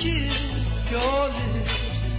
kiss your lips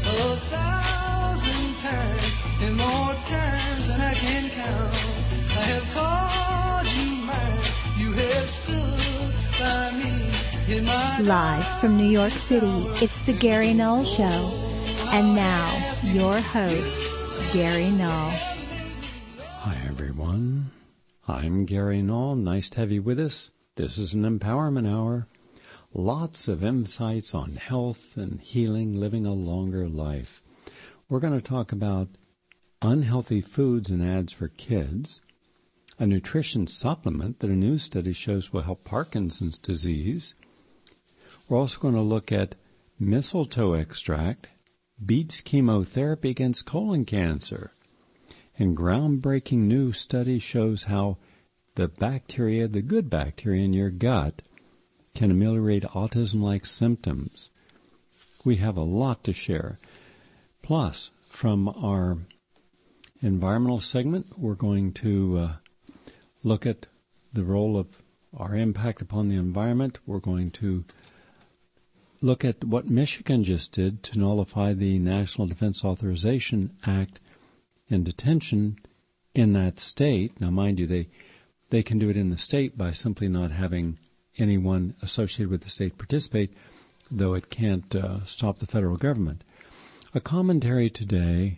1,000 times, and more times than I can count. I have called you mine, you have stood by me in my Live from New York City, it's the Gary Null Show. And now, your host, Gary Null. Hi, everyone. I'm Gary Null. Nice to have you with us. This is an empowerment hour. Lots of insights on health and healing, living a longer life. We're going to talk about unhealthy foods and ads for kids, a nutrition supplement that a new study shows will help Parkinson's disease. We're also going to look at mistletoe extract beats chemotherapy against colon cancer. And groundbreaking new study shows how the bacteria, the good bacteria in your gut, can ameliorate autism-like symptoms. We have a lot to share. Plus, from our environmental segment, we're going to look at the role of our impact upon the environment. We're going to look at what Michigan just did to nullify the National Defense Authorization Act in detention in that state. Now, mind you, they can do it in the state by simply not having anyone associated with the state participate, though it can't stop the federal government. A commentary today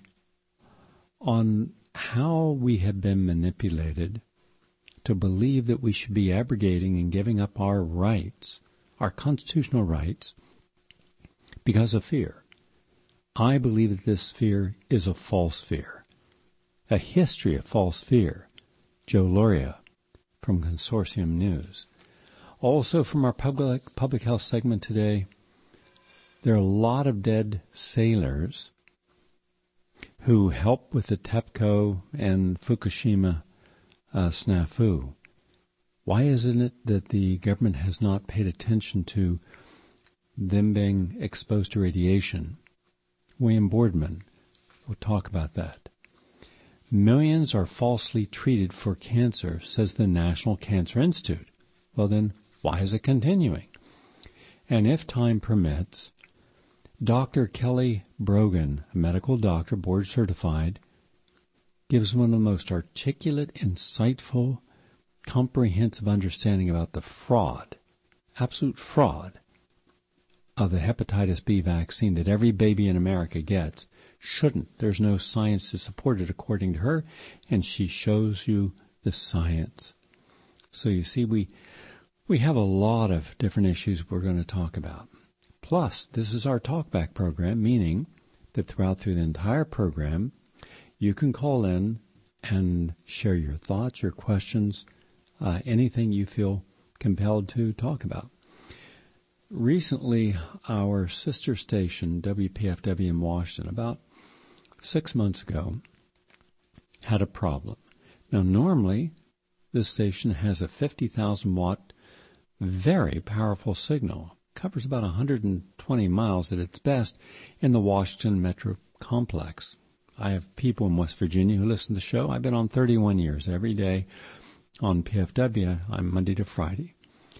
on how we have been manipulated to believe that we should be abrogating and giving up our rights, our constitutional rights, because of fear. I believe that this fear is a false fear, a history of false fear. Joe Loria from Consortium News. Also from our public health segment today, there are a lot of dead sailors who helped with the TEPCO and Fukushima snafu. Why isn't it that the government has not paid attention to them being exposed to radiation? William Boardman will talk about that. Millions are falsely treated for cancer, says the National Cancer Institute. Well then, why is it continuing? And if time permits, Dr. Kelly Brogan, a medical doctor, board certified, gives one of the most articulate, insightful, comprehensive understanding about the fraud, absolute fraud, of the hepatitis B vaccine that every baby in America gets. Shouldn't. There's no science to support it, according to her, and she shows you the science. So you see, we have a lot of different issues we're going to talk about. Plus, this is our talkback program, meaning that through the entire program, you can call in and share your thoughts, your questions, anything you feel compelled to talk about. Recently, our sister station, WPFW in Washington, about 6 months ago, had a problem. Now, normally, this station has a 50,000-watt, very powerful signal. Covers about 120 miles at its best in the Washington metro complex. I have people in West Virginia who listen to the show. I've been on 31 years. Every day on PFW, I'm Monday to Friday.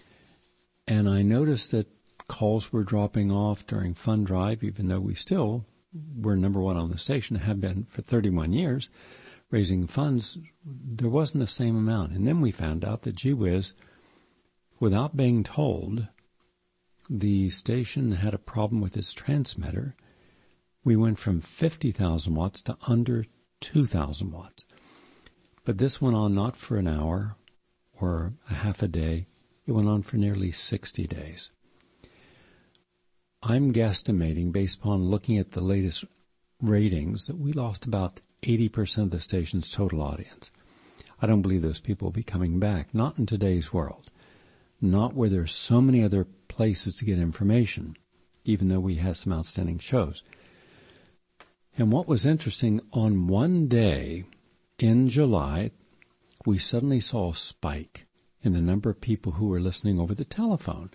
And I noticed that calls were dropping off during Fund Drive, even though we still were number one on the station, have been for 31 years, raising funds. There wasn't the same amount. And then we found out that, gee whiz, without being told, the station had a problem with its transmitter. We went from 50,000 watts to under 2,000 watts. But this went on not for an hour or a half a day. It went on for nearly 60 days. I'm guesstimating, based upon looking at the latest ratings, that we lost about 80% of the station's total audience. I don't believe those people will be coming back, not in today's world, not where there's so many other places to get information, even though we have some outstanding shows. And what was interesting, on one day in July, we suddenly saw a spike in the number of people who were listening over the telephone.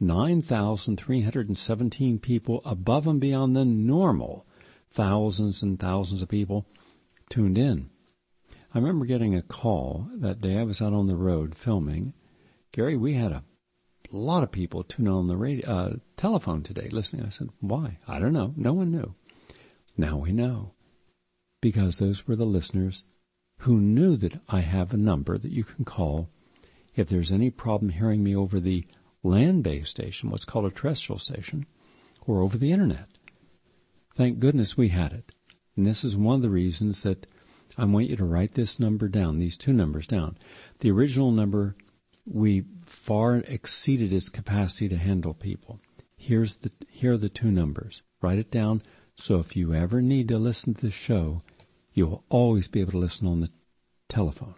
9,317 people above and beyond the normal. Thousands and thousands of people tuned in. I remember getting a call that day. I was out on the road filming. Gary, we had a lot of people tune on the radio, telephone today listening. I said, why? I don't know. No one knew. Now we know. Because those were the listeners who knew that I have a number that you can call if there's any problem hearing me over the land-based station, what's called a terrestrial station, or over the internet. Thank goodness we had it. And this is one of the reasons that I want you to write this number down, these two numbers down. The original number, we far exceeded its capacity to handle people. Here are the two numbers. Write it down so if you ever need to listen to the show, you will always be able to listen on the telephone.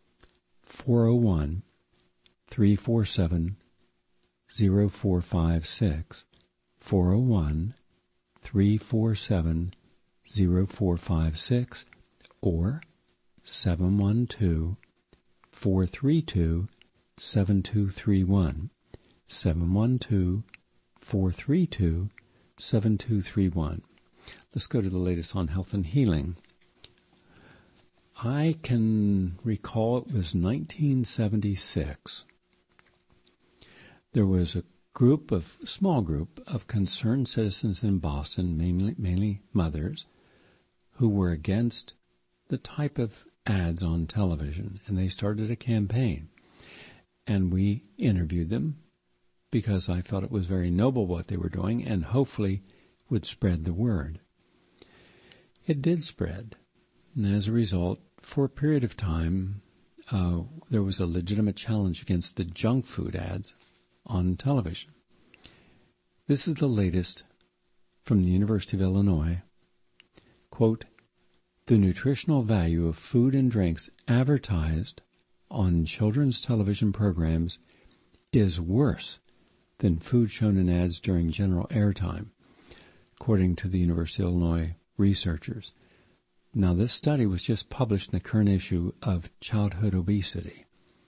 401-347-0456. 401-347-0456 or 712-432-7231. 712-432-7231. Let's go to the latest on health and healing. I can recall it was 1976. There was a small group of concerned citizens in Boston, mainly mothers, who were against the type of ads on television, and they started a campaign. And we interviewed them because I felt it was very noble what they were doing and hopefully would spread the word. It did spread, and as a result, for a period of time, there was a legitimate challenge against the junk food ads on television. This is the latest from the University of Illinois. Quote, the nutritional value of food and drinks advertised on children's television programs is worse than food shown in ads during general airtime, according to the University of Illinois researchers. Now, this study was just published in the current issue of Childhood Obesity.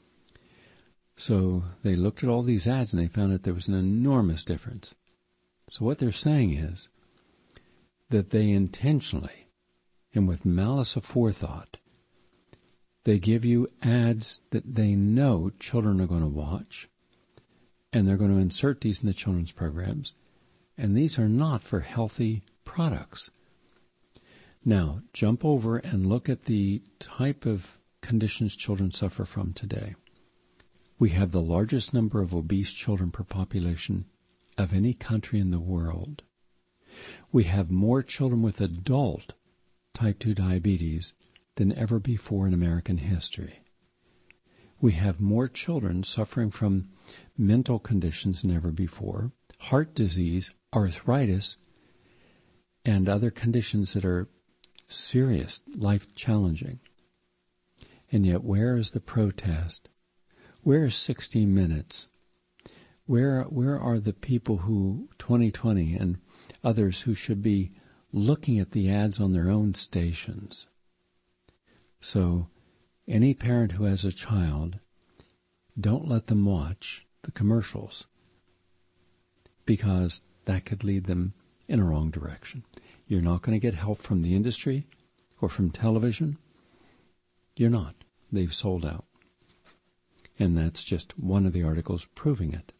So they looked at all these ads and they found that there was an enormous difference. So what they're saying is that they intentionally and with malice aforethought, they give you ads that they know children are going to watch, and they're going to insert these in the children's programs, and these are not for healthy products. Now, jump over and look at the type of conditions children suffer from today. We have the largest number of obese children per population of any country in the world. We have more children with adult type 2 diabetes than ever before in American history. We have more children suffering from mental conditions than ever before, heart disease, arthritis, and other conditions that are serious, life-challenging. And yet, where is the protest? Where is 60 Minutes? Where are the people who, 2020 and others who should be looking at the ads on their own stations? So, any parent who has a child, don't let them watch the commercials, because that could lead them in a wrong direction. You're not going to get help from the industry or from television. You're not. They've sold out. And that's just one of the articles proving it.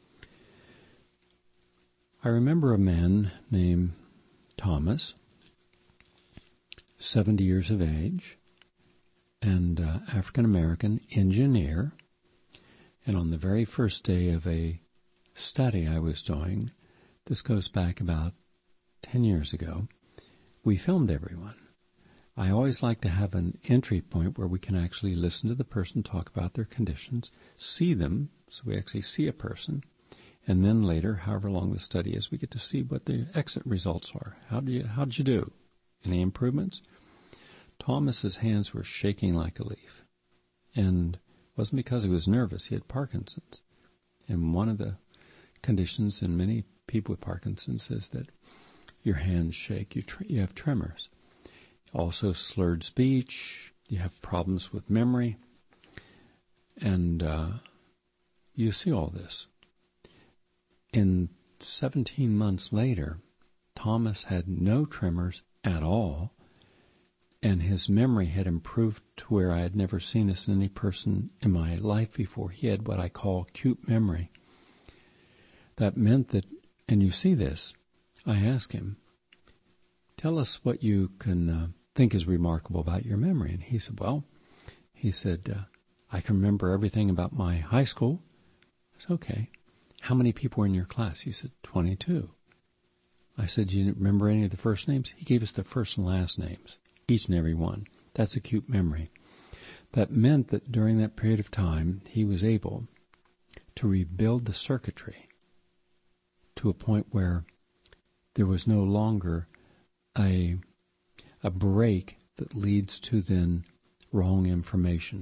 I remember a man named Thomas, 70 years of age, and African-American engineer. And on the very first day of a study I was doing, this goes back about 10 years ago, we filmed everyone. I always like to have an entry point where we can actually listen to the person talk about their conditions, see them, so we actually see a person, and then later, however long the study is, we get to see what the exit results are. How did you do? Any improvements? Thomas's hands were shaking like a leaf, and it wasn't because he was nervous. He had Parkinson's, and one of the conditions in many people with Parkinson's is that your hands shake. You have tremors. Also slurred speech. You have problems with memory. And you see all this. In 17 months later, Thomas had no tremors at all, and his memory had improved to where I had never seen this in any person in my life before. He had what I call acute memory. that meant that, and you see this, I asked him, tell us what you can think is remarkable about your memory. And he said, I can remember everything about my high school. I said, okay. How many people were in your class? He said, 22. I said, do you remember any of the first names? He gave us the first and last names, each and every one. That's acute memory. That meant that during that period of time, he was able to rebuild the circuitry to a point where there was no longer a break that leads to then wrong information.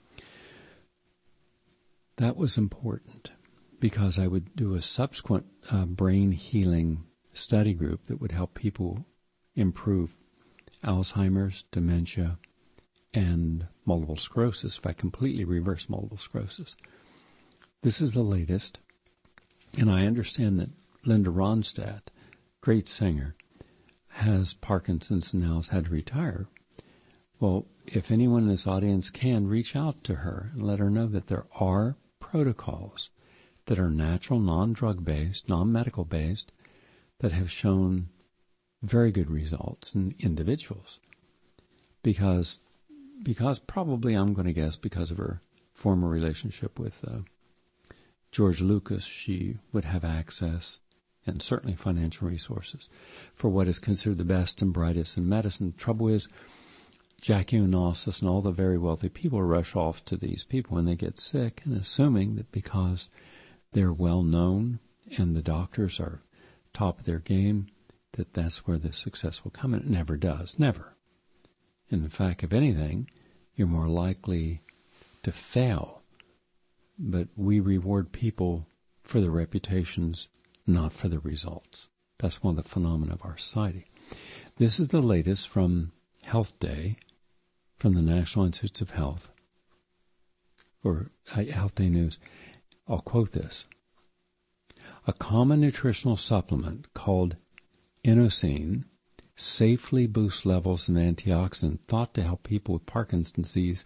That was important because I would do a subsequent brain healing study group that would help people improve Alzheimer's, dementia, and multiple sclerosis, if I completely reverse multiple sclerosis. This is the latest, and I understand that Linda Ronstadt, great singer, has Parkinson's and now has had to retire. Well, if anyone in this audience can, reach out to her and let her know that there are protocols that are natural, non-drug-based, non-medical-based, that have shown very good results in individuals. Because probably, I'm going to guess, because of her former relationship with George Lucas, she would have access and certainly financial resources for what is considered the best and brightest in medicine. The trouble is, Jackie Onassis and all the very wealthy people rush off to these people when they get sick and assuming that because they're well known and the doctors are top of their game, that that's where the success will come. And it never does. Never. And in fact, if anything, you're more likely to fail. But we reward people for their reputations, not for the results. That's one of the phenomena of our society. This is the latest from Health Day, from the National Institutes of Health, or Health Day News. I'll quote this. A common nutritional supplement called inosine safely boosts levels of antioxidant thought to help people with Parkinson's disease.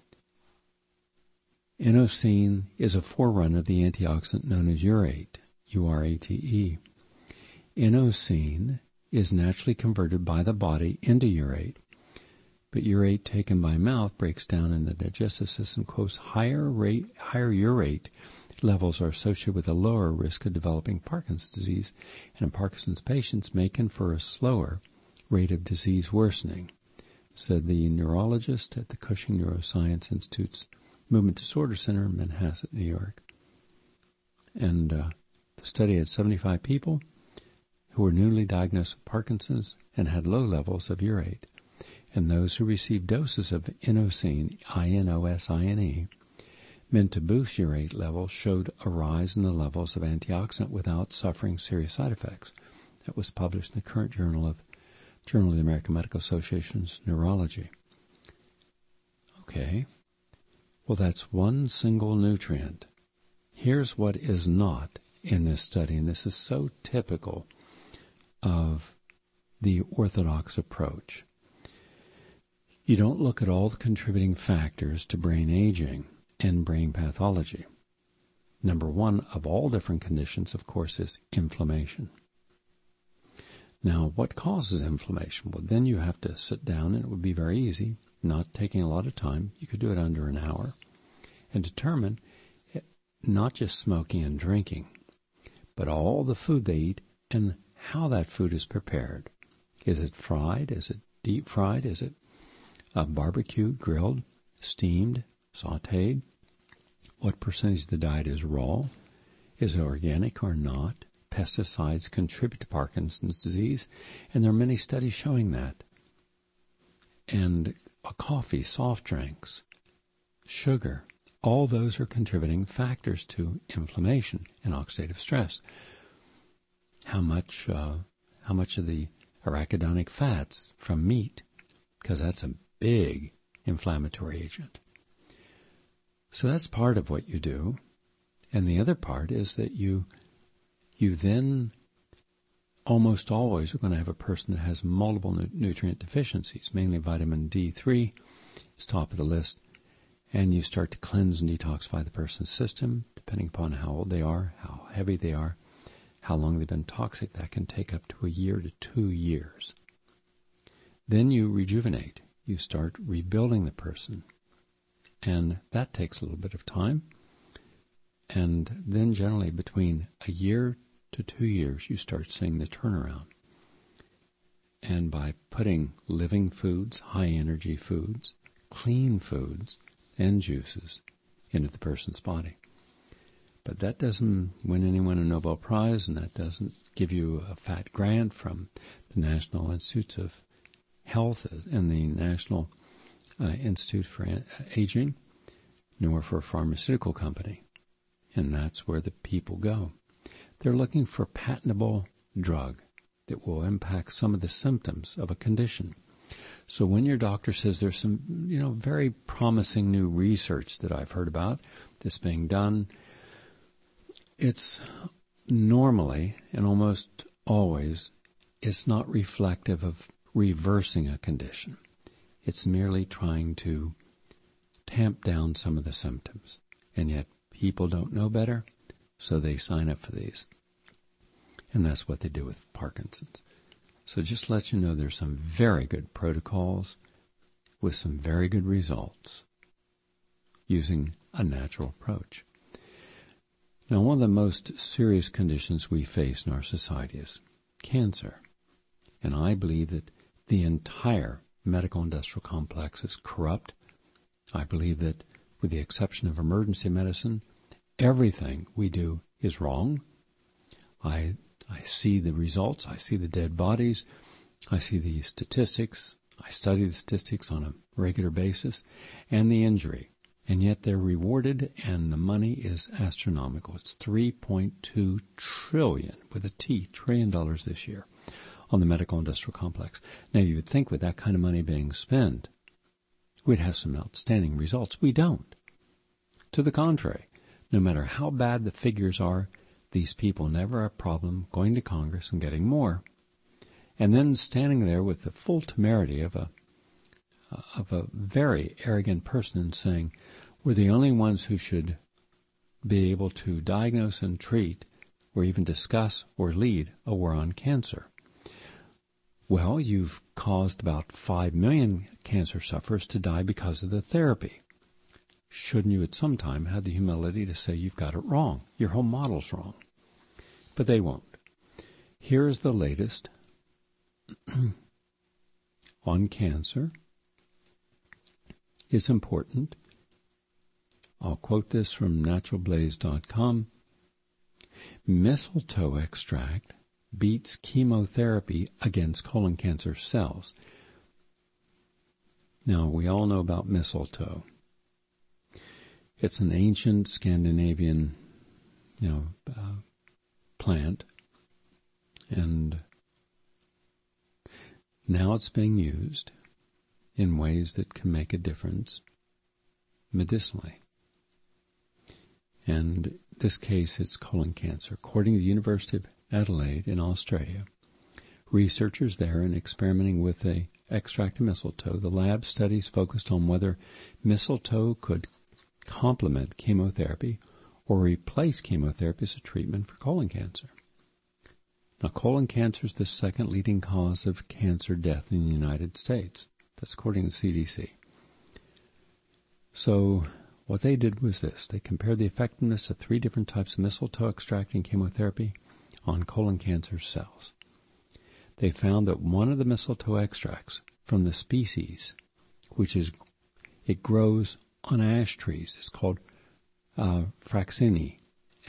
Inosine is a forerunner of the antioxidant known as urate, U-R-A-T-E. Inosine is naturally converted by the body into urate, but urate taken by mouth breaks down in the digestive system. Quotes, higher urate levels are associated with a lower risk of developing Parkinson's disease, and in Parkinson's patients may confer a slower rate of disease worsening, said the neurologist at the Cushing Neuroscience Institute's Movement Disorder Center in Manhasset, New York. And the study had 75 people who were newly diagnosed with Parkinson's and had low levels of urate. And those who received doses of inosine, I-N-O-S-I-N-E, meant to boost urate levels, showed a rise in the levels of antioxidant without suffering serious side effects. That was published in the current Journal of the American Medical Association's Neurology. Okay. Well, that's one single nutrient. Here's what is not in this study, and this is so typical of the orthodox approach. You don't look at all the contributing factors to brain aging and brain pathology. Number one of all different conditions, of course, is inflammation. Now, what causes inflammation? Well, then you have to sit down, and it would be very easy, not taking a lot of time. You could do it under an hour, and determine not just smoking and drinking, but all the food they eat and how that food is prepared. Is it fried? Is it deep fried? Is it barbecued, grilled, steamed, sautéed? What percentage of the diet is raw? Is it organic or not? Pesticides contribute to Parkinson's disease, and there are many studies showing that. And coffee, soft drinks, sugar, all those are contributing factors to inflammation and oxidative stress. How much of the arachidonic fats from meat, because that's a big inflammatory agent. So that's part of what you do. And the other part is that you then almost always are going to have a person that has multiple nutrient deficiencies, mainly vitamin D3 is top of the list. And you start to cleanse and detoxify the person's system, depending upon how old they are, how heavy they are, how long they've been toxic. That can take up to a year to 2 years. Then you rejuvenate. You start rebuilding the person. And that takes a little bit of time. And then generally between a year to 2 years, you start seeing the turnaround. And by putting living foods, high-energy foods, clean foods, and juices into the person's body. But that doesn't win anyone a Nobel Prize, and that doesn't give you a fat grant from the National Institutes of Health and the National Institute for Aging, nor for a pharmaceutical company. And that's where the people go. They're looking for a patentable drug that will impact some of the symptoms of a condition. So when your doctor says there's some, very promising new research that I've heard about that's being done, it's normally and almost always, it's not reflective of reversing a condition. It's merely trying to tamp down some of the symptoms. And yet people don't know better, so they sign up for these. And that's what they do with Parkinson's. So just to let you know, there's some very good protocols with some very good results using a natural approach. Now, one of the most serious conditions we face in our society is cancer. And I believe that the entire medical industrial complex is corrupt. I believe that, with the exception of emergency medicine, everything we do is wrong. I see the results. I see the dead bodies. I see the statistics. I study the statistics on a regular basis, and the injury. And yet they're rewarded, and the money is astronomical. It's $3.2 trillion, with a T, $trillion this year, on the medical industrial complex. Now, you would think with that kind of money being spent, we'd have some outstanding results. We don't. To the contrary, no matter how bad the figures are, these people never have a problem going to Congress and getting more. And then standing there with the full temerity of a very arrogant person and saying, we're the only ones who should be able to diagnose and treat or even discuss or lead a war on cancer. Well, you've caused about 5 million cancer sufferers to die because of the therapy. Shouldn't you at some time have the humility to say you've got it wrong? Your whole model's wrong. But they won't. Here is the latest on cancer. It's important. I'll quote this from naturalblaze.com. Mistletoe extract beats chemotherapy against colon cancer cells. Now, we all know about mistletoe. It's an ancient Scandinavian, plant, and now it's being used in ways that can make a difference medicinally. And in this case, it's colon cancer. According to the University of Adelaide in Australia, researchers there, in experimenting with an extract of mistletoe, the lab studies focused on whether mistletoe could complement chemotherapy or replace chemotherapy as a treatment for colon cancer. Now, colon cancer is the second leading cause of cancer death in the United States. That's according to CDC. So what they did was this. They compared the effectiveness of 3 different types of mistletoe extract and chemotherapy on colon cancer cells. They found that one of the mistletoe extracts from the species, it grows on ash trees, it's called Fraxini,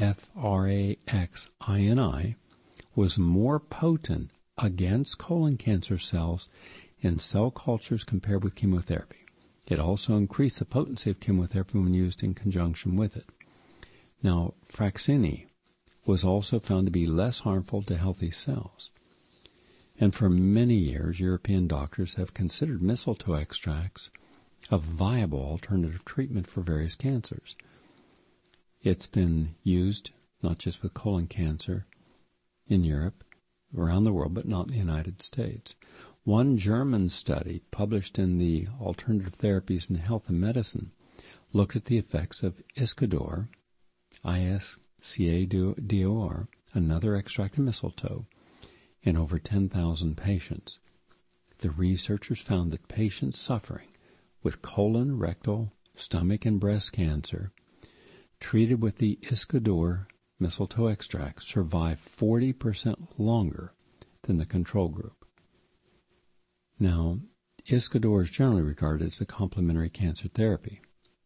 Fraxini, was more potent against colon cancer cells in cell cultures compared with chemotherapy. It also increased the potency of chemotherapy when used in conjunction with it. Now, Fraxini was also found to be less harmful to healthy cells. And for many years, European doctors have considered mistletoe extracts a viable alternative treatment for various cancers. It's been used not just with colon cancer in Europe, around the world, but not in the United States. One German study published in the Alternative Therapies in Health and Medicine looked at the effects of Iscador, Iscador, another extract of mistletoe, in over 10,000 patients. The researchers found that patients suffering with colon, rectal, stomach, and breast cancer treated with the Iscador mistletoe extract survived 40% longer than the control group. Now, Iscador is generally regarded as a complementary cancer therapy.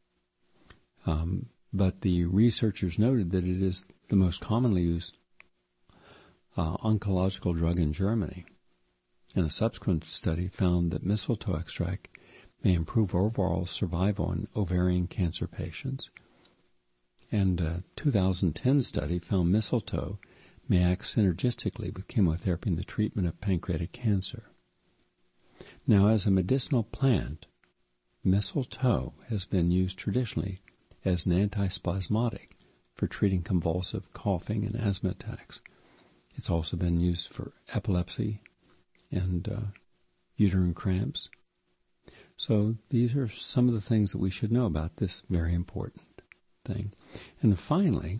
But the researchers noted that it is the most commonly used oncological drug in Germany. And a subsequent study found that mistletoe extract may improve overall survival in ovarian cancer patients. And a 2010 study found mistletoe may act synergistically with chemotherapy in the treatment of pancreatic cancer. Now, as a medicinal plant, mistletoe has been used traditionally as an antispasmodic for treating convulsive coughing and asthma attacks. It's also been used for epilepsy and uterine cramps. So these are some of the things that we should know about this very important thing. And then finally,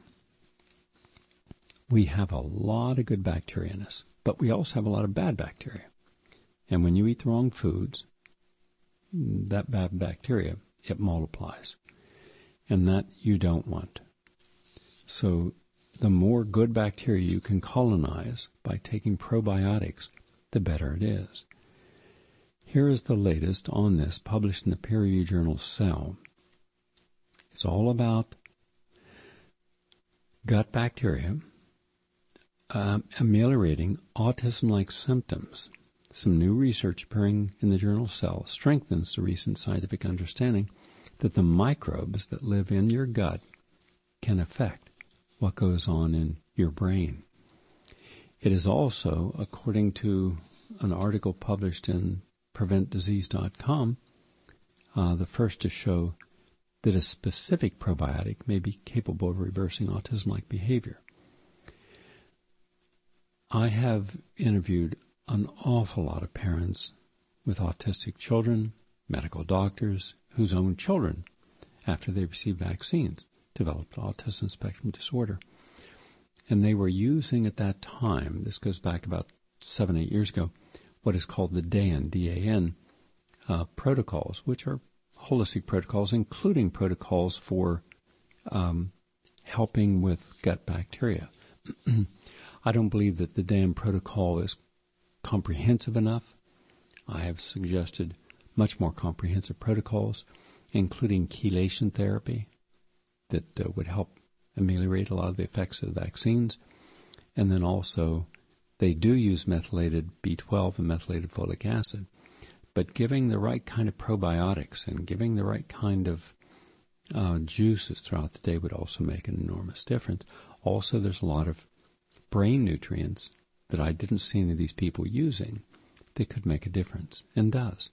we have a lot of good bacteria in us, but we also have a lot of bad bacteria. And when you eat the wrong foods, that bad bacteria, it multiplies. And that you don't want. So the more good bacteria you can colonize by taking probiotics, the better it is. Here is the latest on this, published in the peer-reviewed journal Cell. It's all about gut bacteria ameliorating autism-like symptoms. Some new research appearing in the journal Cell strengthens the recent scientific understanding that the microbes that live in your gut can affect what goes on in your brain. It is also, according to an article published in PreventDisease.com, the first to show that a specific probiotic may be capable of reversing autism-like behavior. I have interviewed an awful lot of parents with autistic children, medical doctors whose own children, after they received vaccines, developed autism spectrum disorder. And they were using at that time, this goes back about 7-8 years ago, what is called the DAN, D-A-N, protocols, which are holistic protocols, including protocols for helping with gut bacteria. I don't believe that the DAN protocol is comprehensive enough. I have suggested much more comprehensive protocols, including chelation therapy that would help ameliorate a lot of the effects of the vaccines. And then also, they do use methylated B12 and methylated folic acid. But giving the right kind of probiotics and giving the right kind of juices throughout the day would also make an enormous difference. Also, there's a lot of brain nutrients that I didn't see any of these people using that could make a difference, and does.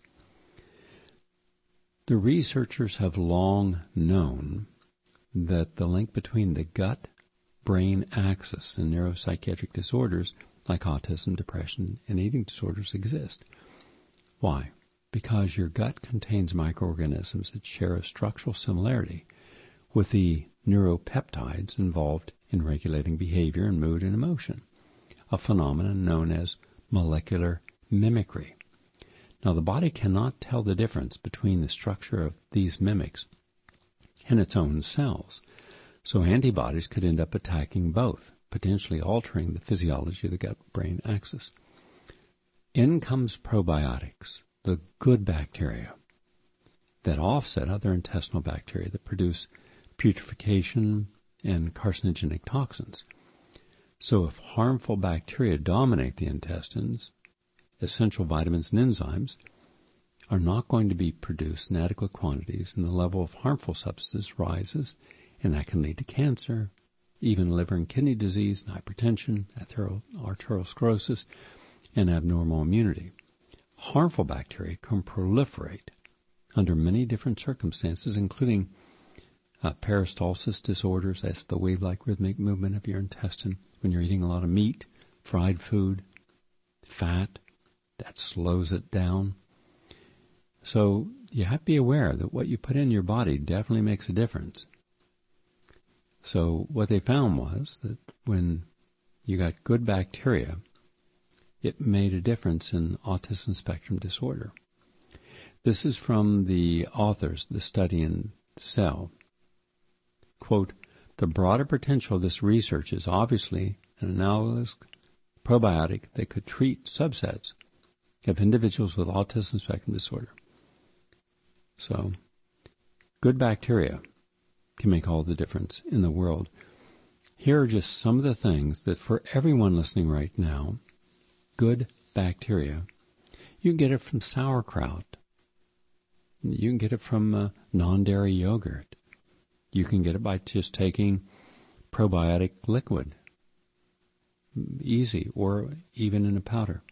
The researchers have long known that the link between the gut-brain axis and neuropsychiatric disorders like autism, depression, and eating disorders exist. Why? Because your gut contains microorganisms that share a structural similarity with the neuropeptides involved in regulating behavior and mood and emotion, a phenomenon known as molecular mimicry. Now, the body cannot tell the difference between the structure of these mimics and its own cells, so antibodies could end up attacking both, potentially altering the physiology of the gut-brain axis. In comes probiotics, the good bacteria that offset other intestinal bacteria that produce putrefaction and carcinogenic toxins. So if harmful bacteria dominate the intestines, essential vitamins and enzymes are not going to be produced in adequate quantities, and the level of harmful substances rises, and that can lead to cancer, even liver and kidney disease, and hypertension, arteriosclerosis, and abnormal immunity. Harmful bacteria can proliferate under many different circumstances, including peristalsis disorders. That's the wave-like rhythmic movement of your intestine when you're eating a lot of meat, fried food, fat. That slows it down. So you have to be aware that what you put in your body definitely makes a difference. So what they found was that when you got good bacteria, it made a difference in autism spectrum disorder. This is from the authors, the study in Cell. Quote, the broader potential of this research is obviously an analogous probiotic that could treat subsets of individuals with autism spectrum disorder. So, good bacteria can make all the difference in the world. Here are just some of the things that for everyone listening right now, good bacteria, you can get it from sauerkraut. You can get it from non-dairy yogurt. You can get it by just taking probiotic liquid, easy, or even in a powder.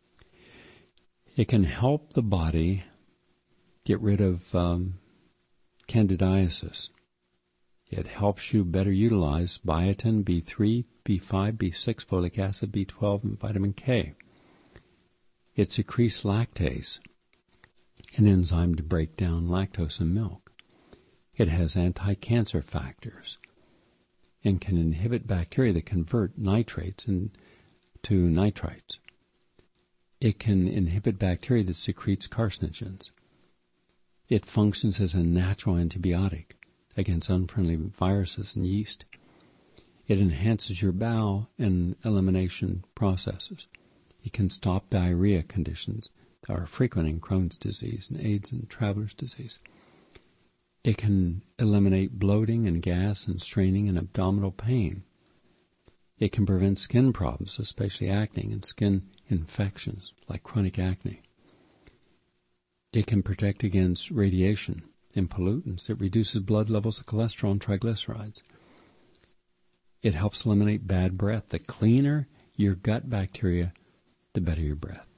It can help the body get rid of candidiasis. It helps you better utilize biotin, B3, B5, B6, folic acid, B12, and vitamin K. It secretes lactase, an enzyme to break down lactose in milk. It has anti-cancer factors and can inhibit bacteria that convert nitrates into nitrites. It can inhibit bacteria that secretes carcinogens. It functions as a natural antibiotic against unfriendly viruses and yeast. It enhances your bowel and elimination processes. It can stop diarrhea conditions that are frequent in Crohn's disease and AIDS and traveler's disease. It can eliminate bloating and gas and straining and abdominal pain. It can prevent skin problems, especially acne and skin infections like chronic acne. It can protect against radiation and pollutants. It reduces blood levels of cholesterol and triglycerides. It helps eliminate bad breath. The cleaner your gut bacteria, the better your breath.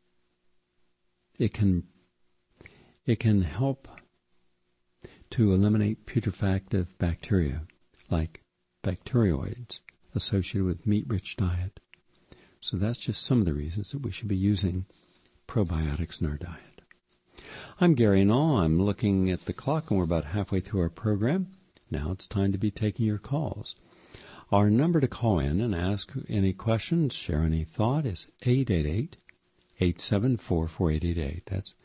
It can help to eliminate putrefactive bacteria like bacteroids associated with meat-rich diet. So that's just some of the reasons that we should be using probiotics in our diet. I'm Gary Null. I'm looking at the clock, and we're about halfway through our program. Now it's time to be taking your calls. Our number to call in and ask any questions, share any thought is 888-874-4888. That's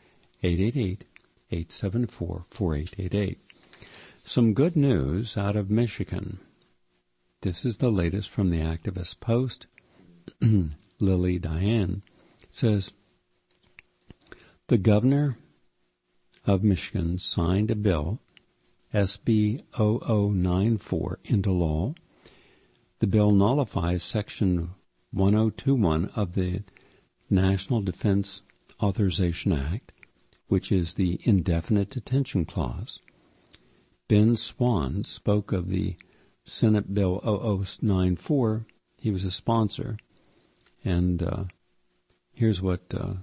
888-874-4888. Some good news out of Michigan. This is the latest from the Activist Post. Lily Diane says, the governor of Michigan signed a bill, SB 0094, into law. The bill nullifies Section 1021 of the National Defense Authorization Act, which is the indefinite detention clause. Ben Swan spoke of the Senate Bill 0094. He was a sponsor. And here's what the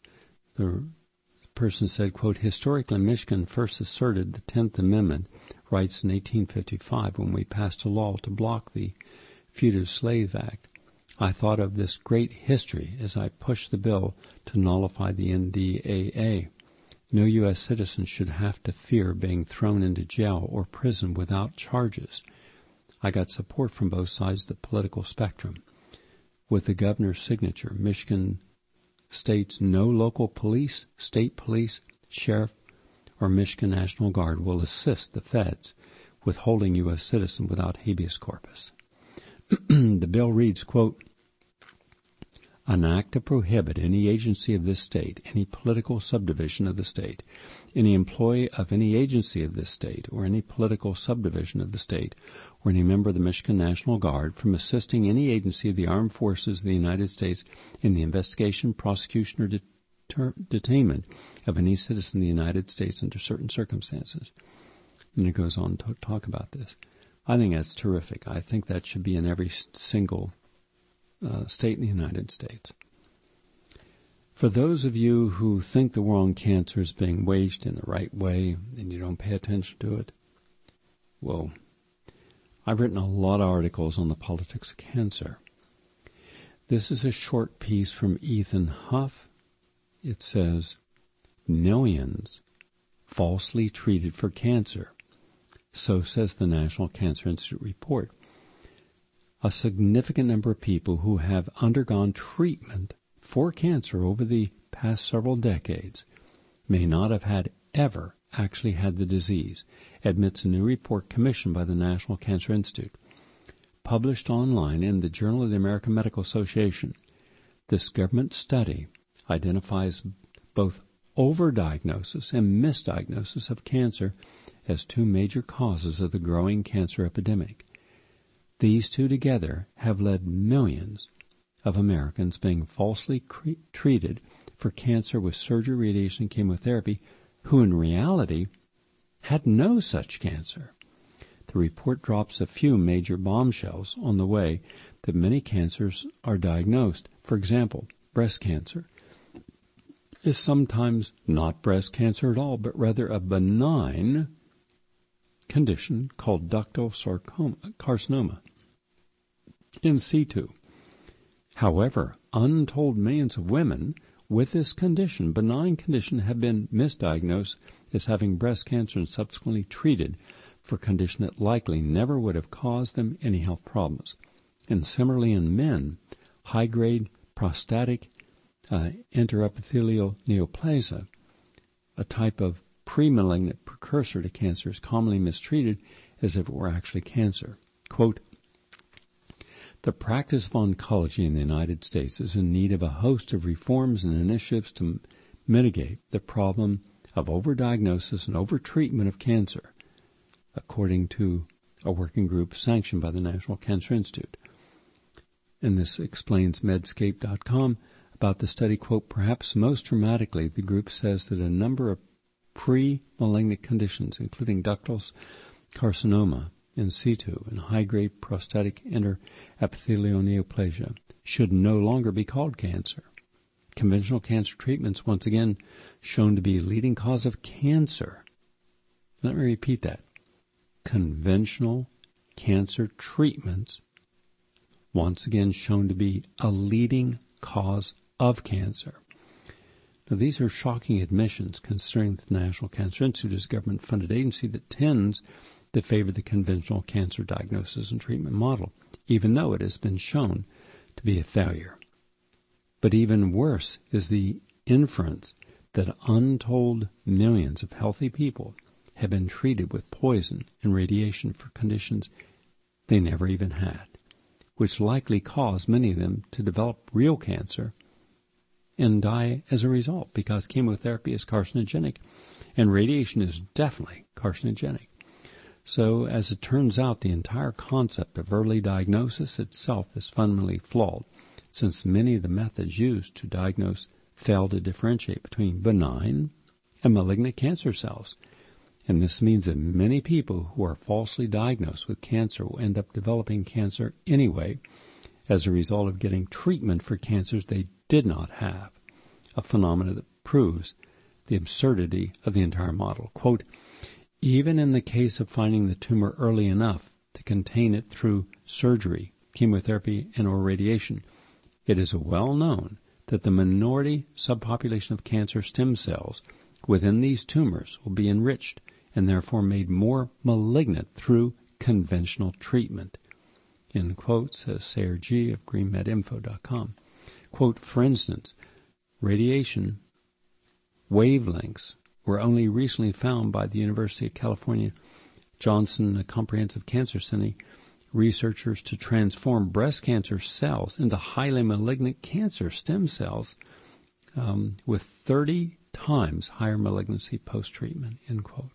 person said, quote, historically, Michigan first asserted the 10th Amendment rights in 1855 when we passed a law to block the Fugitive Slave Act. I thought of this great history as I pushed the bill to nullify the NDAA. No U.S. citizen should have to fear being thrown into jail or prison without charges. I got support from both sides of the political spectrum. With the governor's signature, Michigan states no local police, state police, sheriff, or Michigan National Guard will assist the feds with holding U.S. citizens without habeas corpus. The bill reads, quote, an act to prohibit any agency of this state, any political subdivision of the state, any employee of any agency of this state, or any political subdivision of the state, or any member of the Michigan National Guard from assisting any agency of the armed forces of the United States in the investigation, prosecution, or detainment of any citizen of the United States under certain circumstances. And it goes on to talk about this. I think that's terrific. I think that should be in every single state in the United States. For those of you who think the war on cancer is being waged in the right way and you don't pay attention to it, well, I've written a lot of articles on the politics of cancer. This is a short piece from Ethan Huff. It says, millions falsely treated for cancer. So says the National Cancer Institute report. a significant number of people who have undergone treatment for cancer over the past several decades may not have ever actually had the disease, admits a new report commissioned by the National Cancer Institute. Published online in the Journal of the American Medical Association, this government study identifies both overdiagnosis and misdiagnosis of cancer as two major causes of the growing cancer epidemic. These two together have led millions of Americans being falsely treated for cancer with surgery, radiation, and chemotherapy, who in reality had no such cancer. The report drops a few major bombshells on the way that many cancers are diagnosed. For example, breast cancer is sometimes not breast cancer at all, but rather a benign condition called ductal carcinoma in situ. However, untold millions of women with this condition, benign condition, have been misdiagnosed as having breast cancer and subsequently treated for a condition that likely never would have caused them any health problems. And similarly in men, high-grade prostatic intraepithelial neoplasia, a type of pre-malignant precursor to cancer, is commonly mistreated as if it were actually cancer. Quote, "The practice of oncology in the United States is in need of a host of reforms and initiatives to mitigate the problem of overdiagnosis and overtreatment of cancer, according to a working group sanctioned by the National Cancer Institute." And this explains Medscape.com about the study. Quote, "Perhaps most dramatically, the group says that a number of pre-malignant conditions, including ductal carcinoma in situ and high-grade prostatic intraepithelial neoplasia, should no longer be called cancer. Conventional cancer treatments, once again, shown to be a leading cause of cancer." Let me repeat that. Conventional cancer treatments, once again shown to be a leading cause of cancer. Now, these are shocking admissions, considering that the National Cancer Institute is a government-funded agency that tends to favor the conventional cancer diagnosis and treatment model, even though it has been shown to be a failure. But even worse is the inference that untold millions of healthy people have been treated with poison and radiation for conditions they never even had, which likely caused many of them to develop real cancer and die as a result, because chemotherapy is carcinogenic and radiation is definitely carcinogenic. So, as it turns out, the entire concept of early diagnosis itself is fundamentally flawed, since many of the methods used to diagnose fail to differentiate between benign and malignant cancer cells. And this means that many people who are falsely diagnosed with cancer will end up developing cancer anyway as a result of getting treatment for cancers they did not have, a phenomenon that proves the absurdity of the entire model. Quote, "Even in the case of finding the tumor early enough to contain it through surgery, chemotherapy, and or radiation, it is well known that the minority subpopulation of cancer stem cells within these tumors will be enriched and therefore made more malignant through conventional treatment." End quote, says Sayer G. of GreenMedInfo.com. Quote, "For instance, radiation wavelengths were only recently found by the University of California, Johnson Comprehensive Cancer Center researchers to transform breast cancer cells into highly malignant cancer stem cells with 30 times higher malignancy post-treatment," end quote.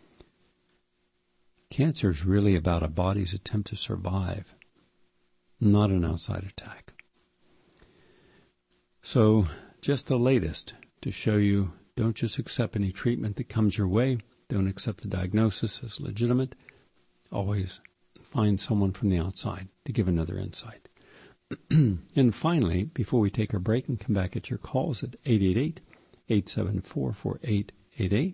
Cancer is really about a body's attempt to survive, not an outside attack. So, just the latest to show you, don't just accept any treatment that comes your way. Don't accept the diagnosis as legitimate. Always find someone from the outside to give another insight. And finally, before we take our break and come back at your calls at 888-874-4888,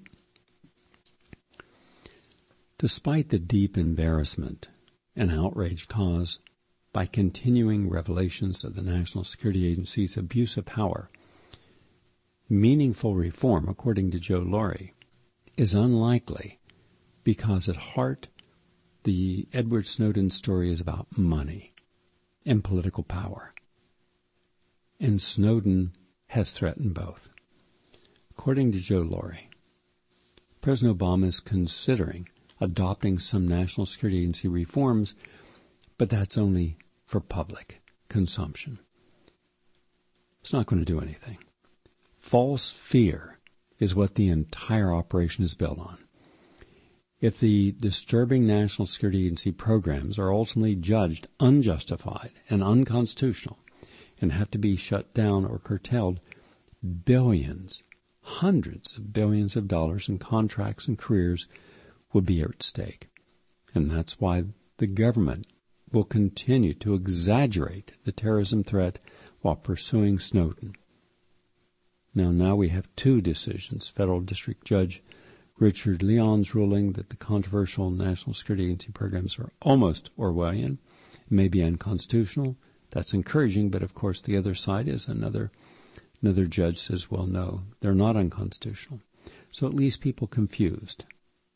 despite the deep embarrassment and outrage caused by continuing revelations of the National Security Agency's abuse of power, meaningful reform, according to Joe Laurie, is unlikely because at heart the Edward Snowden story is about money. and political power. And Snowden has threatened both. According to Joe Laurie, President Obama is considering adopting some National Security Agency reforms, but that's only for public consumption. It's not going to do anything. False fear is what the entire operation is built on. If the disturbing National Security Agency programs are ultimately judged unjustified and unconstitutional and have to be shut down or curtailed, billions, hundreds of billions of dollars in contracts and careers would be at stake. And that's why the government will continue to exaggerate the terrorism threat while pursuing Snowden. Now we have two decisions. Federal District Judge Richard Leon's ruling that the controversial National Security Agency programs are almost Orwellian, may be unconstitutional. That's encouraging, but of course the other side is another judge says, well, no, they're not unconstitutional. So it leaves people confused.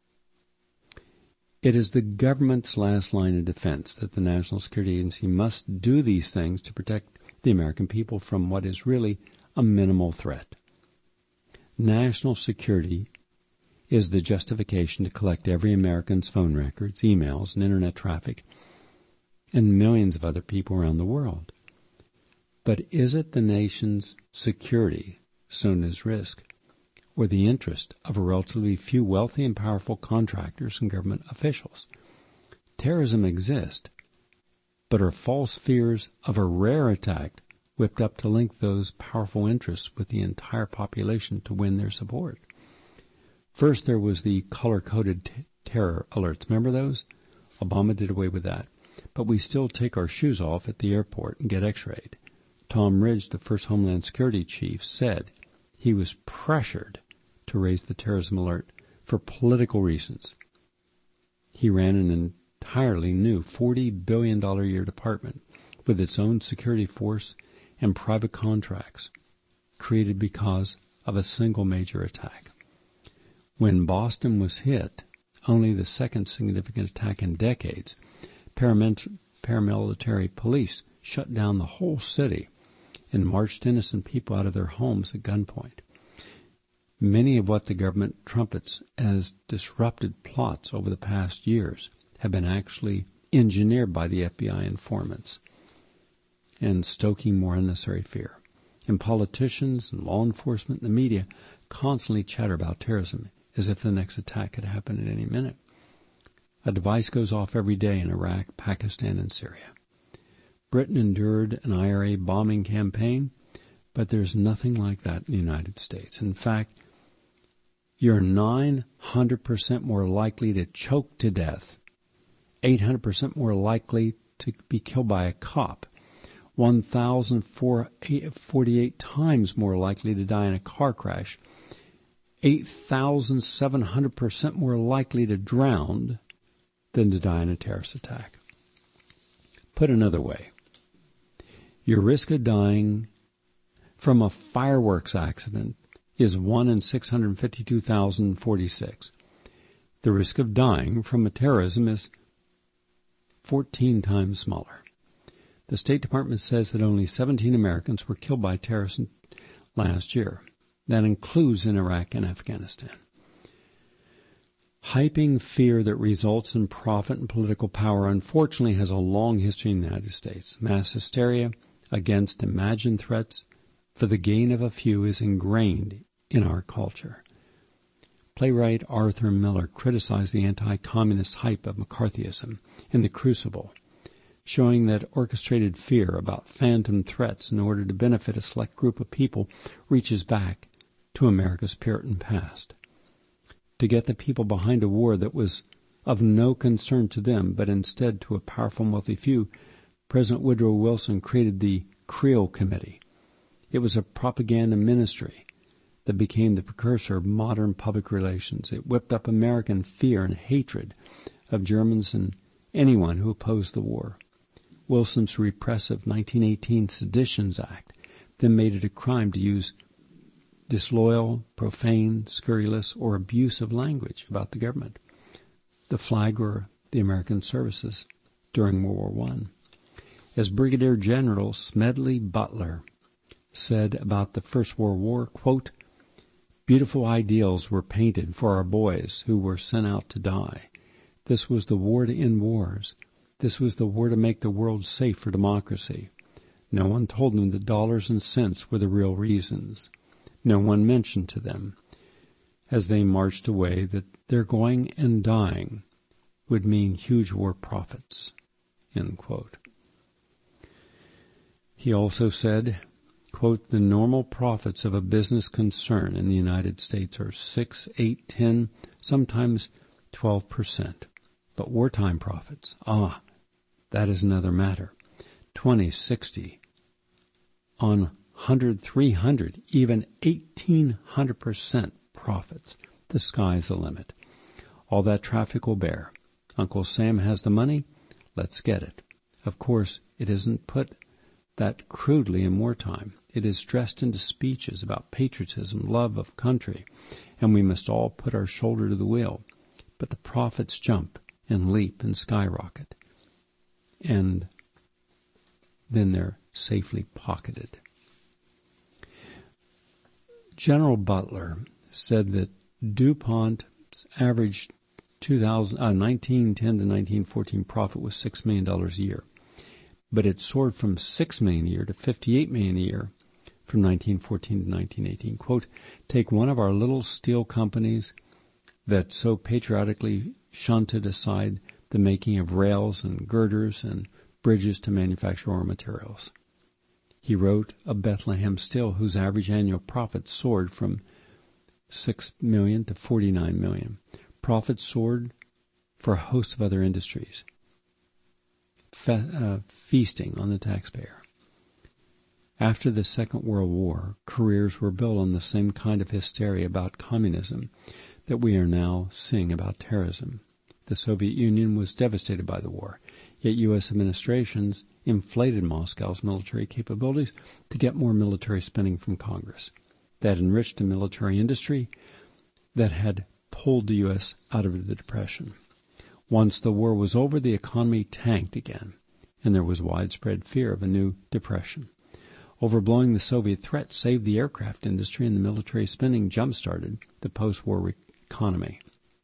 It is the government's last line of defense that the National Security Agency must do these things to protect the American people from what is really a minimal threat. National security is the justification to collect every American's phone records, emails, and internet traffic, and millions of other people around the world. But is it the nation's security, Snowden's risk, or the interest of a relatively few wealthy and powerful contractors and government officials? Terrorism exists, but are false fears of a rare attack whipped up to link those powerful interests with the entire population to win their support? First, there was the color-coded terror alerts. Remember those? Obama did away with that. But we still take our shoes off at the airport and get x-rayed. Tom Ridge, the first Homeland Security chief, said he was pressured to raise the terrorism alert for political reasons. He ran an entirely new $40 billion a year department with its own security force and private contracts created because of a single major attack. When Boston was hit, only the second significant attack in decades, paramilitary police shut down the whole city and marched innocent people out of their homes at gunpoint. Many of what the government trumpets as disrupted plots over the past years have been actually engineered by the FBI informants and stoking more unnecessary fear. And politicians and law enforcement and the media constantly chatter about terrorism as if the next attack could happen at any minute. A device goes off every day in Iraq, Pakistan, and Syria. Britain endured an IRA bombing campaign, but there's nothing like that in the United States. In fact, you're 900% more likely to choke to death, 800% more likely to be killed by a cop, 1,048 times more likely to die in a car crash, 8,700% more likely to drown than to die in a terrorist attack. Put another way, your risk of dying from a fireworks accident is 1 in 652,046. The risk of dying from a terrorism is 14 times smaller. The State Department says that only 17 Americans were killed by terrorists last year. That includes in Iraq and Afghanistan. Hyping fear that results in profit and political power unfortunately has a long history in the United States. Mass hysteria against imagined threats for the gain of a few is ingrained in our culture. Playwright Arthur Miller criticized the anti-communist hype of McCarthyism in The Crucible, showing that orchestrated fear about phantom threats in order to benefit a select group of people reaches back to America's Puritan past. To get the people behind a war that was of no concern to them, but instead to a powerful and wealthy few, President Woodrow Wilson created the Creel Committee. It was a propaganda ministry that became the precursor of modern public relations. It whipped up American fear and hatred of Germans and anyone who opposed the war. Wilson's repressive 1918 Seditions Act then made it a crime to use disloyal, profane, scurrilous, or abusive language about the government. The flag or the American services during World War I. As Brigadier General Smedley Butler said about the First World War, quote, "Beautiful ideals were painted for our boys who were sent out to die. This was the war to end wars. This was the war to make the world safe for democracy. No one told them that dollars and cents were the real reasons. No one mentioned to them, as they marched away, that their going and dying would mean huge war profits." End quote. He also said, quote, "The normal profits of a business concern in the United States are 6, 8, 10, sometimes 12%. But wartime profits, that is another matter. 20, 60, on 100, 300, even 1,800% profits. The sky's the limit. All that traffic will bear. Uncle Sam has the money. Let's get it. Of course, it isn't put that crudely in wartime. It is dressed into speeches about patriotism, love of country, and we must all put our shoulder to the wheel. But the profits jump and leap and skyrocket, and then they're safely pocketed." General Butler said that DuPont's average 1910 to 1914 profit was $6 million a year. But it soared from $6 million a year to $58 million a year from 1914 to 1918. Quote, "Take one of our little steel companies that so patriotically shunted aside the making of rails and girders and bridges to manufacture ore materials." He wrote of Bethlehem Steel, whose average annual profit soared from $6 million to $49 million. Profits soared for a host of other industries, feasting on the taxpayer. After the Second World War, careers were built on the same kind of hysteria about communism that we are now seeing about terrorism. The Soviet Union was devastated by the war, yet U.S. administrations inflated Moscow's military capabilities to get more military spending from Congress. That enriched a military industry that had pulled the U.S. out of the Depression. Once the war was over, the economy tanked again, and there was widespread fear of a new depression. Overblowing the Soviet threat saved the aircraft industry, and the military spending jump-started the post-war economy.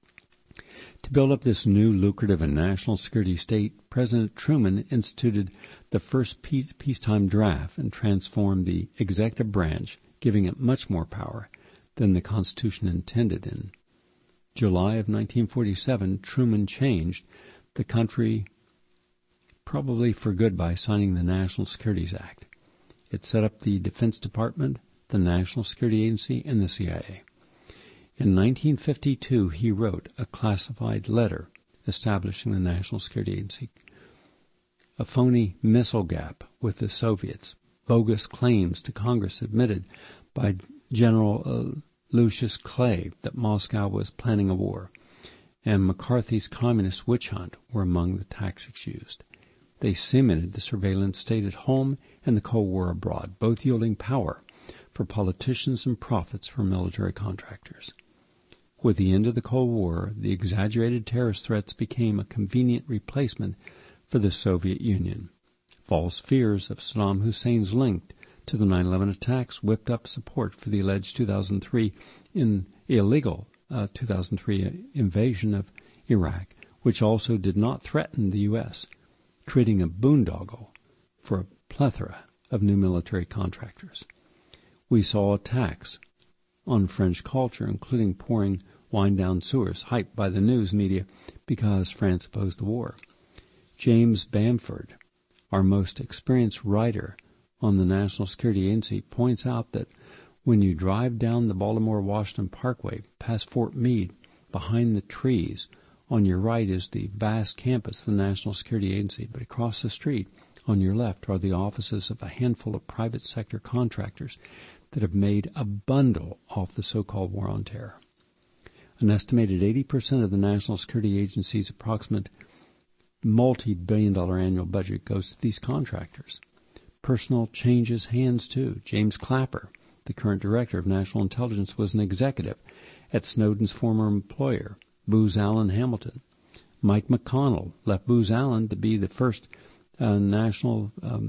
To build up this new lucrative and national security state, President Truman instituted the first peacetime draft and transformed the executive branch, giving it much more power than the Constitution intended. In July of 1947, Truman changed the country probably for good by signing the National Security Act. It set up the Defense Department, the National Security Agency, and the CIA. In 1952, he wrote a classified letter establishing the National Security Agency. A phony missile gap with the Soviets, bogus claims to Congress admitted by General Lucius Clay that Moscow was planning a war, and McCarthy's communist witch hunt were among the tactics used. They cemented the surveillance state at home and the Cold War abroad, both yielding power for politicians and profits for military contractors. With the end of the Cold War, the exaggerated terrorist threats became a convenient replacement for the Soviet Union. False fears of Saddam Hussein's link to the 9/11 attacks whipped up support for the alleged 2003 illegal 2003 invasion of Iraq, which also did not threaten the U.S., creating a boondoggle for a plethora of new military contractors. We saw attacks on French culture, including pouring wine down sewers, hyped by the news media because France opposed the war. James Bamford, our most experienced writer on the National Security Agency, points out that when you drive down the Baltimore-Washington Parkway past Fort Meade, behind the trees, on your right is the vast campus of the National Security Agency, but across the street, on your left, are the offices of a handful of private sector contractors that have made a bundle off the so-called War on Terror. An estimated 80% of the National Security Agency's approximate multi-billion-dollar annual budget goes to these contractors. Personnel changes hands, too. James Clapper, the current director of National Intelligence, was an executive at Snowden's former employer, Booz Allen Hamilton. Mike McConnell left Booz Allen to be the first National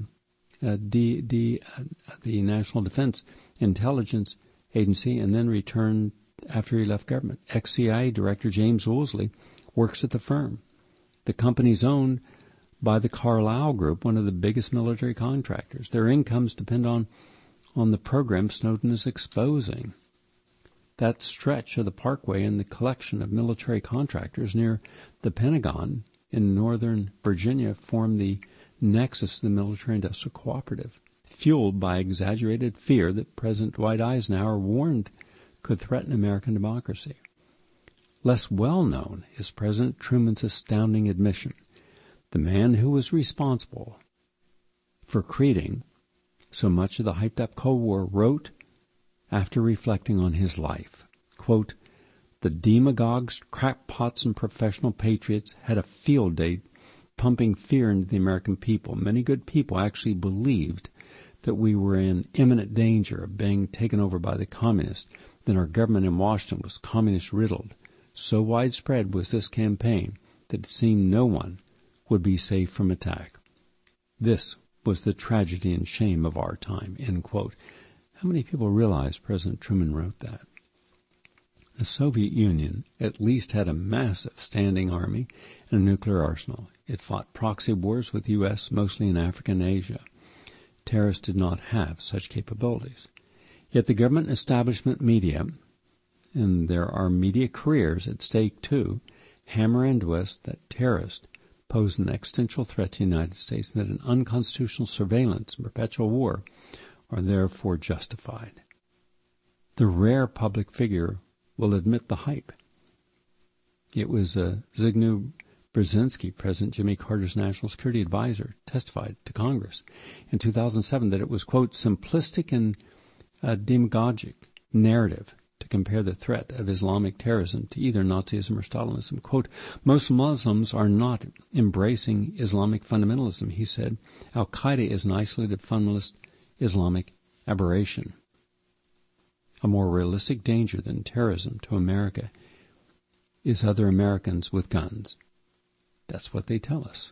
the National Defense Intelligence Agency, and then returned after he left government. Ex-CIA Director James Woolsey works at the firm. The company's owned by the Carlyle Group, one of the biggest military contractors. Their incomes depend on the program Snowden is exposing. That stretch of the Parkway and the collection of military contractors near the Pentagon in northern Virginia form the nexus of the military-industrial cooperative, fueled by exaggerated fear that President Dwight Eisenhower warned could threaten American democracy. Less well-known is President Truman's astounding admission. The man who was responsible for creating so much of the hyped-up Cold War wrote, after reflecting on his life, quote, "The demagogues, crackpots, and professional patriots had a field day pumping fear into the American people. Many good people actually believed that we were in imminent danger of being taken over by the communists. Then our government in Washington was communist-riddled. So widespread was this campaign that it seemed no one would be safe from attack. This was the tragedy and shame of our time," end quote. How many people realize President Truman wrote that? The Soviet Union at least had a massive standing army and a nuclear arsenal. It fought proxy wars with the U.S., mostly in Africa and Asia. Terrorists did not have such capabilities. Yet the government establishment media, and there are media careers at stake too, hammer into us that terrorists pose an existential threat to the United States and that an unconstitutional surveillance and perpetual war are therefore justified. The rare public figure will admit the hype. It was Zbigniew Brzezinski, President Jimmy Carter's national security advisor, testified to Congress in 2007 that it was, quote, "simplistic and demagogic narrative to compare the threat of Islamic terrorism to either Nazism or Stalinism. Quote, "Most Muslims are not embracing Islamic fundamentalism," he said. "Al-Qaeda is an isolated fundamentalist Islamic aberration. A more realistic danger than terrorism to America is other Americans with guns." That's what they tell us.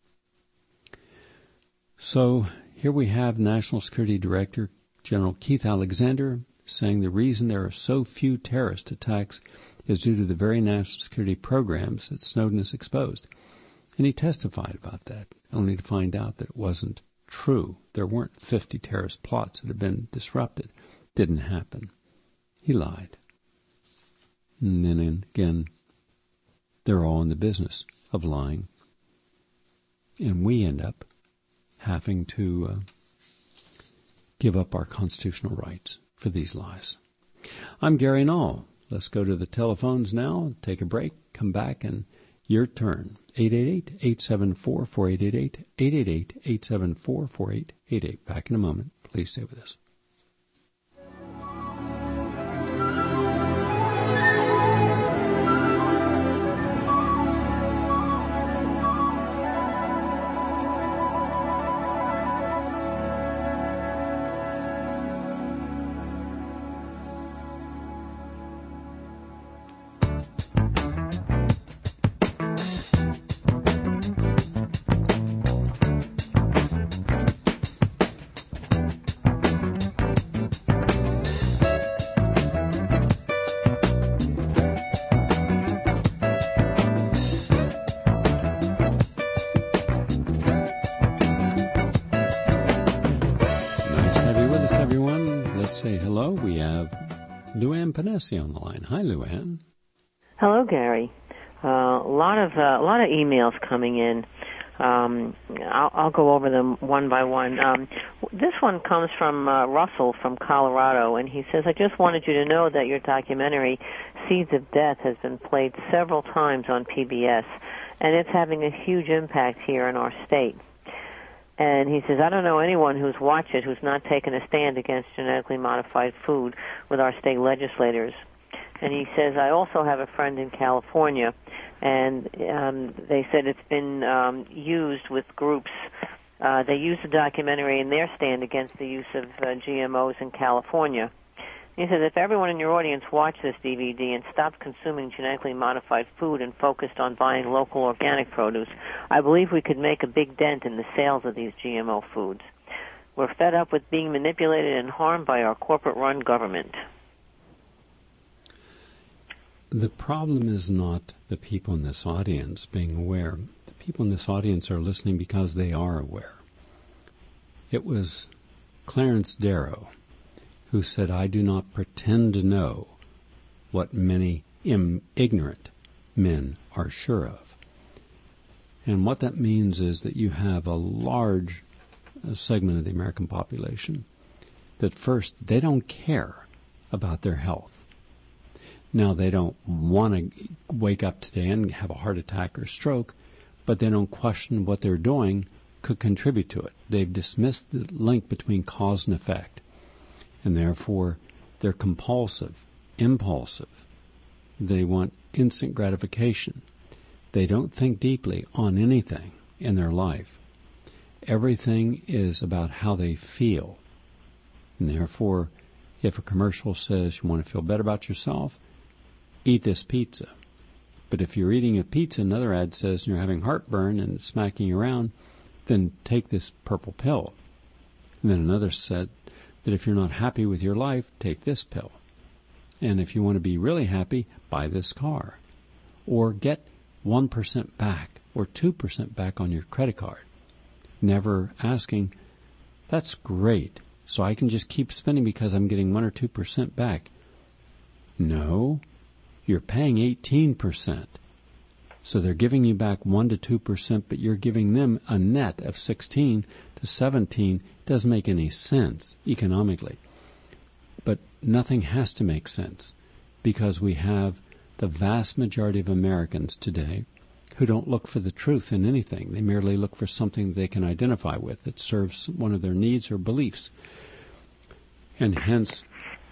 So here we have National Security Director General Keith Alexander saying the reason there are so few terrorist attacks is due to the very national security programs that Snowden has exposed. And he testified about that, only to find out that it wasn't true. There weren't 50 terrorist plots that had been disrupted. Didn't happen. He lied. And then again, they're all in the business of lying. And we end up having to give up our constitutional rights for these lies. I'm Gary Null. Let's go to the telephones now, take a break, come back, and your turn. 888-874-4888, 888-874-4888. Back in a moment. Please stay with us. Say hello. We have Luann Panesi on the line. Hi, Luann. Hello, Gary. A lot of emails coming in. I'll go over them one by one. This one comes from Russell from Colorado, and he says, "I just wanted you to know that your documentary, Seeds of Death, has been played several times on PBS, and it's having a huge impact here in our state." And he says, "I don't know anyone who's watched it who's not taken a stand against genetically modified food with our state legislators." And he says, "I also have a friend in California, and they said it's been used with groups. They use the documentary in their stand against the use of GMOs in California. He says, if everyone in your audience watched this DVD and stopped consuming genetically modified food and focused on buying local organic produce, I believe we could make a big dent in the sales of these GMO foods. We're fed up with being manipulated and harmed by our corporate-run government. The problem is not the people in this audience being aware. The people in this audience are listening because they are aware. It was Clarence Darrow who said, I do not pretend to know what many ignorant men are sure of. And what that means is that you have a large segment of the American population that first, they don't care about their health. Now, they don't want to wake up today and have a heart attack or stroke, but they don't question what they're doing could contribute to it. They've dismissed the link between cause and effect. And therefore, they're compulsive, impulsive. They want instant gratification. They don't think deeply on anything in their life. Everything is about how they feel. And therefore, if a commercial says you want to feel better about yourself, eat this pizza. But if you're eating a pizza, another ad says you're having heartburn and it's smacking you around, then take this purple pill. And then another said that if you're not happy with your life, take this pill. And if you want to be really happy, buy this car. Or get 1% back or 2% back on your credit card. Never asking, that's great, so I can just keep spending because I'm getting 1 or 2% back. No, you're paying 18%. So they're giving you back 1 to 2%, but you're giving them a net of 16 to 17. Doesn't make any sense economically. But nothing has to make sense because we have the vast majority of Americans today who don't look for the truth in anything. They merely look for something they can identify with that serves one of their needs or beliefs. And hence,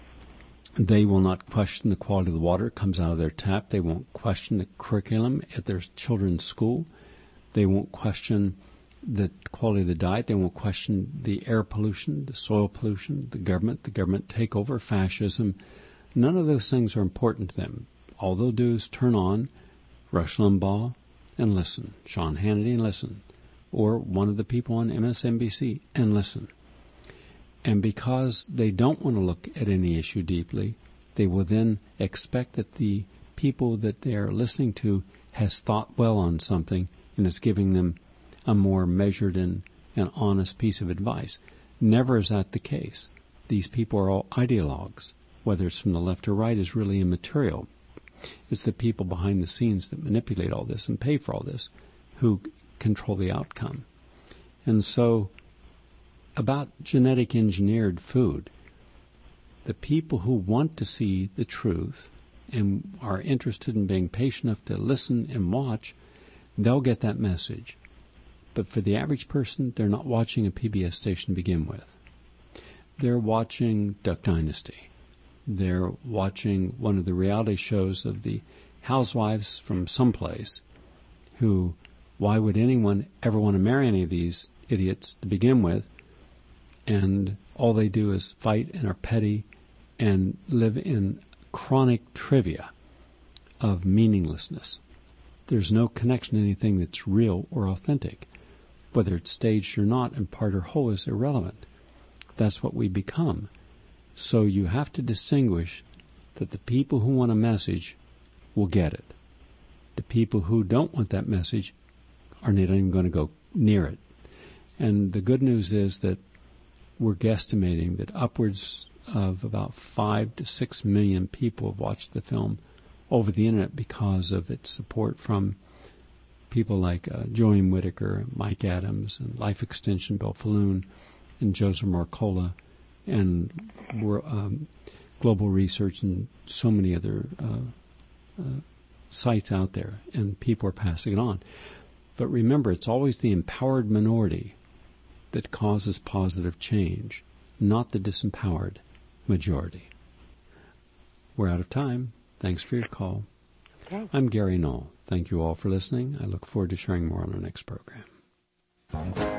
they will not question the quality of the water that comes out of their tap. They won't question the curriculum at their children's school. They won't question the quality of the diet. They won't question the air pollution, the soil pollution, the government takeover, fascism. None of those things are important to them. All they'll do is turn on Rush Limbaugh and listen, Sean Hannity and listen, or one of the people on MSNBC and listen. And because they don't want to look at any issue deeply, they will then expect that the people that they are listening to has thought well on something and is giving them a more measured and honest piece of advice. Never is that the case. These people are all ideologues. Whether it's from the left or right is really immaterial. It's the people behind the scenes that manipulate all this and pay for all this who control the outcome. And so, about genetic engineered food, the people who want to see the truth and are interested in being patient enough to listen and watch, they'll get that message. But for the average person, they're not watching a PBS station to begin with. They're watching Duck Dynasty. They're watching one of the reality shows of the housewives from someplace who, why would anyone ever want to marry any of these idiots to begin with? And all they do is fight and are petty and live in chronic trivia of meaninglessness. There's no connection to anything that's real or authentic. Whether it's staged or not and part or whole is irrelevant. That's what we become. So you have to distinguish that the people who want a message will get it. The people who don't want that message are not even going to go near it. And the good news is that we're guesstimating that upwards of about 5 to 6 million people have watched the film over the internet because of its support from people like Joanne Whitaker, Mike Adams, and Life Extension, Bill Falloon, and Joseph Marcola, and Global Research, and so many other sites out there, and people are passing it on. But remember, it's always the empowered minority that causes positive change, not the disempowered majority. We're out of time. Thanks for your call. Okay. I'm Gary Null. Thank you all for listening. I look forward to sharing more on our next program.